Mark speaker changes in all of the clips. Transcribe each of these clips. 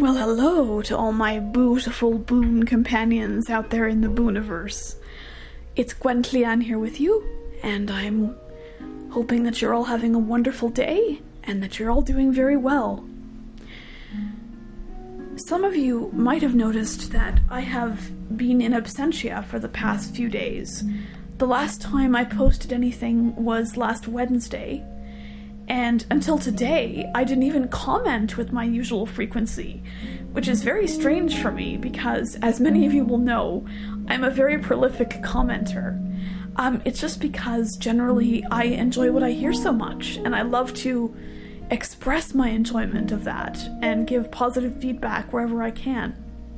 Speaker 1: Well, hello to all my beautiful boon companions out there in the Booniverse. It's Gwen here with you, and I'm hoping that you're all having a wonderful day, and that you're all doing very well. Some of you might have noticed that I have been in absentia for the past few days. The last time I posted anything was last Wednesday, and until today, I didn't even comment with my usual frequency, which is very strange for me because, as many of you will know, I'm a very prolific commenter. It's just because generally I enjoy what I hear so much, and I love to express my enjoyment of that and give positive feedback wherever I can.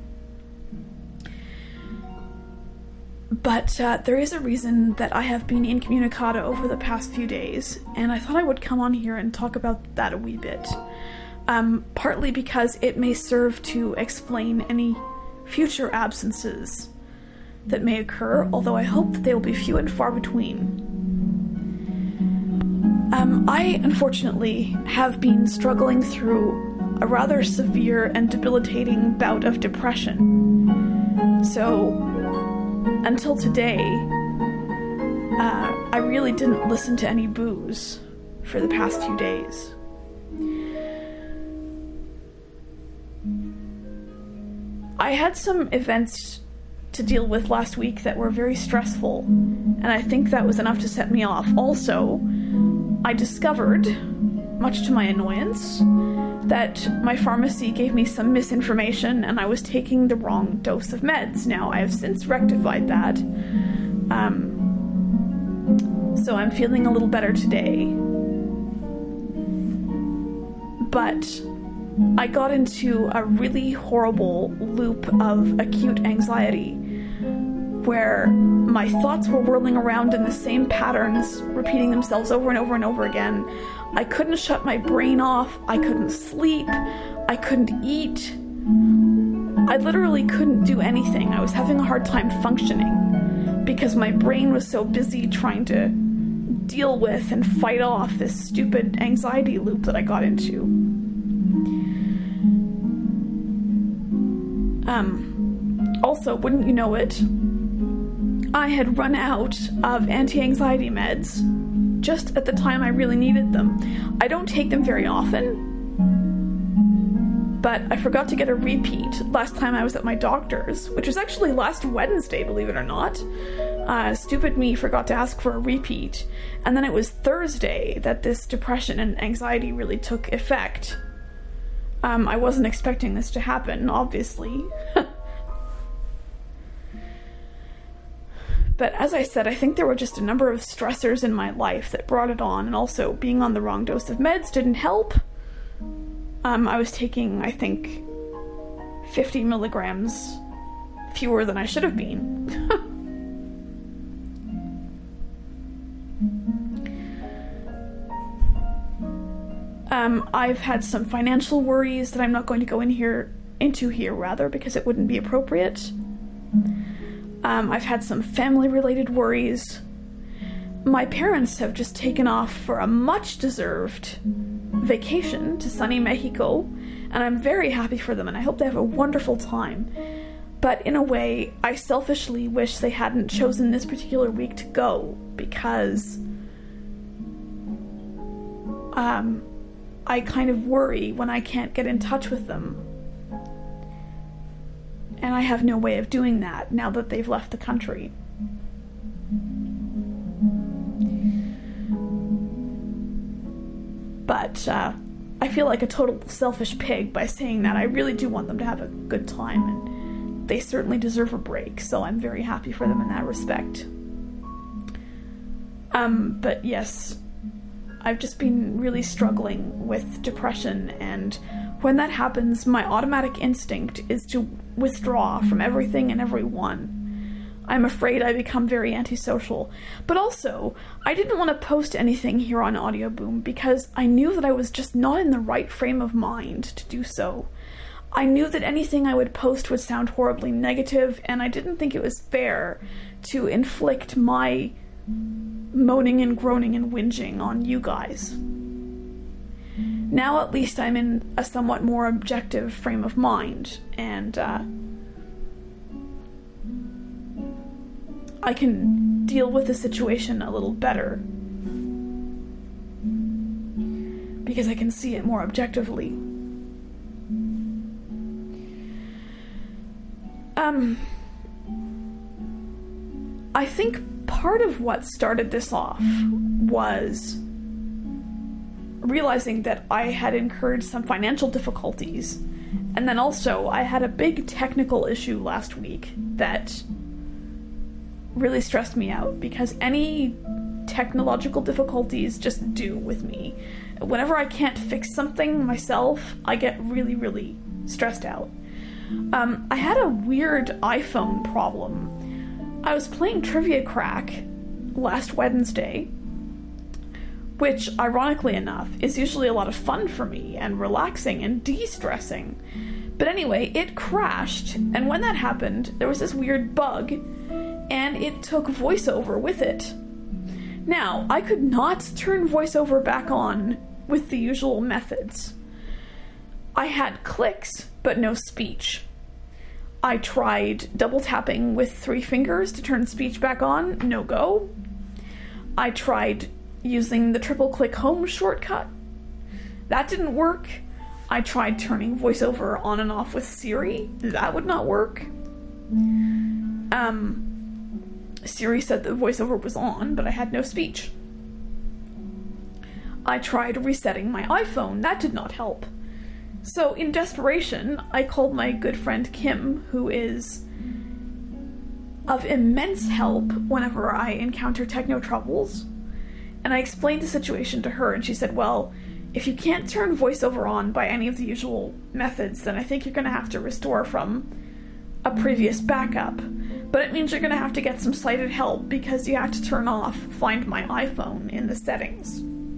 Speaker 1: But there is a reason that I have been incommunicado over the past few days, and I thought I would come on here and talk about that a wee bit. Partly because it may serve to explain any future absences that may occur, although I hope that they will be few and far between. I, unfortunately, have been struggling through a rather severe and debilitating bout of depression. So, until today, I really didn't listen to any booze for the past few days. I had some events to deal with last week that were very stressful, and I think that was enough to set me off. Also, I discovered, much to my annoyance, that my pharmacy gave me some misinformation and I was taking the wrong dose of meds. Now, I have since rectified that, so I'm feeling a little better today. But I got into a really horrible loop of acute anxiety where my thoughts were whirling around in the same patterns, repeating themselves over and over and over again. I couldn't shut my brain off, I couldn't sleep, I couldn't eat. I literally couldn't do anything. I was having a hard time functioning because my brain was so busy trying to deal with and fight off this stupid anxiety loop that I got into. Also, wouldn't you know it, I had run out of anti-anxiety meds just at the time I really needed them. I don't take them very often, but I forgot to get a repeat last time I was at my doctor's, which was actually last Wednesday, believe it or not. Stupid me forgot to ask for a repeat, and then it was Thursday that this depression and anxiety really took effect. I wasn't expecting this to happen, obviously. But as I said, I think there were just a number of stressors in my life that brought it on, and also being on the wrong dose of meds didn't help. I was taking, I think, 50 milligrams fewer than I should have been. I've had some financial worries that I'm not going to go into here, because it wouldn't be appropriate. I've had some family-related worries. My parents have just taken off for a much-deserved vacation to sunny Mexico, and I'm very happy for them, and I hope they have a wonderful time. But in a way, I selfishly wish they hadn't chosen this particular week to go, because I kind of worry when I can't get in touch with them. And I have no way of doing that now that they've left the country. But I feel like a total selfish pig by saying that. I really do want them to have a good time, and they certainly deserve a break, so I'm very happy for them in that respect. But yes, I've just been really struggling with depression, and when that happens, my automatic instinct is to withdraw from everything and everyone. I'm afraid I become very antisocial. But also, I didn't want to post anything here on Audio Boom because I knew that I was just not in the right frame of mind to do so. I knew that anything I would post would sound horribly negative, and I didn't think it was fair to inflict my moaning and groaning and whinging on you guys. Now at least I'm in a somewhat more objective frame of mind, and I can deal with the situation a little better because I can see it more objectively. I think part of what started this off was realizing that I had incurred some financial difficulties, and then also I had a big technical issue last week that really stressed me out, because any technological difficulties just do with me. Whenever I can't fix something myself, I get really, really stressed out. I had a weird iPhone problem. I was playing Trivia Crack last Wednesday, which, ironically enough, is usually a lot of fun for me and relaxing and de-stressing. But anyway, it crashed, and when that happened, there was this weird bug, and it took VoiceOver with it. Now, I could not turn VoiceOver back on with the usual methods. I had clicks, but no speech. I tried double tapping with 3 fingers to turn speech back on, no go. I tried using the triple click home shortcut. That didn't work. I tried turning VoiceOver on and off with Siri. That would not work. Siri said that VoiceOver was on, but I had no speech. I tried resetting my iPhone. That did not help. So, in desperation, I called my good friend Kim, who is of immense help whenever I encounter techno troubles, and I explained the situation to her, and she said, well, if you can't turn VoiceOver on by any of the usual methods, then I think you're going to have to restore from a previous backup. But it means you're going to have to get some sighted help, because you have to turn off Find My iPhone in the settings.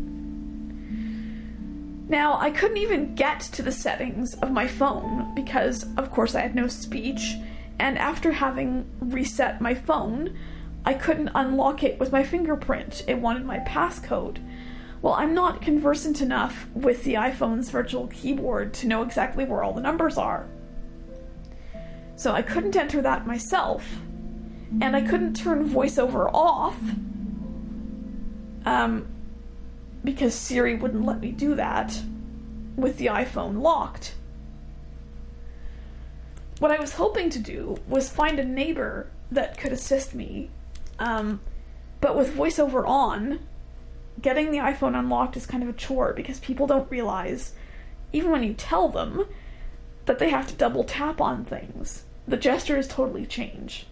Speaker 1: Now, I couldn't even get to the settings of my phone because, of course, I had no speech, and after having reset my phone, I couldn't unlock it with my fingerprint. It wanted my passcode. Well, I'm not conversant enough with the iPhone's virtual keyboard to know exactly where all the numbers are. So I couldn't enter that myself, and I couldn't turn VoiceOver off, because Siri wouldn't let me do that with the iPhone locked. What I was hoping to do was find a neighbor that could assist me, but with VoiceOver on, getting the iPhone unlocked is kind of a chore, because people don't realize, even when you tell them, that they have to double tap on things. The gestures totally change.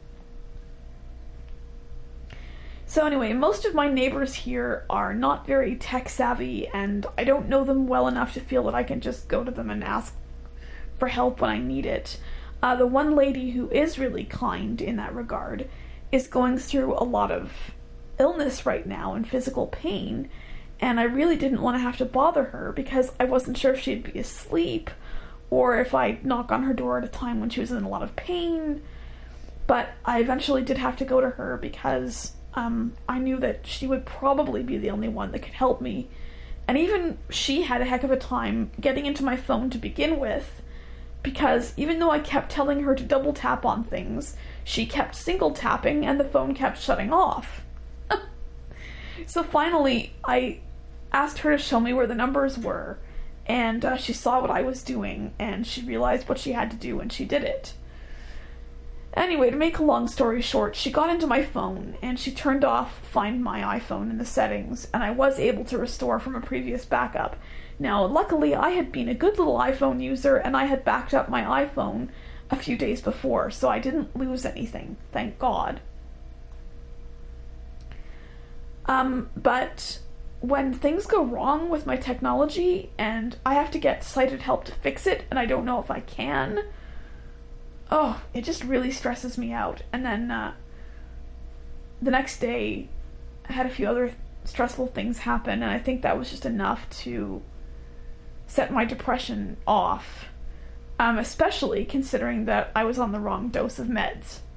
Speaker 1: So anyway, most of my neighbors here are not very tech savvy, and I don't know them well enough to feel that I can just go to them and ask for help when I need it. The one lady who is really kind in that regard is going through a lot of illness right now and physical pain, and I really didn't want to have to bother her because I wasn't sure if she'd be asleep or if I'd knock on her door at a time when she was in a lot of pain. But I eventually did have to go to her because I knew that she would probably be the only one that could help me. And even she had a heck of a time getting into my phone to begin with, because even though I kept telling her to double tap on things, she kept single tapping and the phone kept shutting off. So finally, I asked her to show me where the numbers were, and she saw what I was doing, and she realized what she had to do, and she did it. Anyway, to make a long story short, she got into my phone, and she turned off Find My iPhone in the settings, and I was able to restore from a previous backup. Now, luckily, I had been a good little iPhone user, and I had backed up my iPhone a few days before, so I didn't lose anything, thank God. But when things go wrong with my technology, and I have to get sighted help to fix it, and I don't know if I can, it just really stresses me out. And then the next day, I had a few other stressful things happen, and I think that was just enough to set my depression off, especially considering that I was on the wrong dose of meds.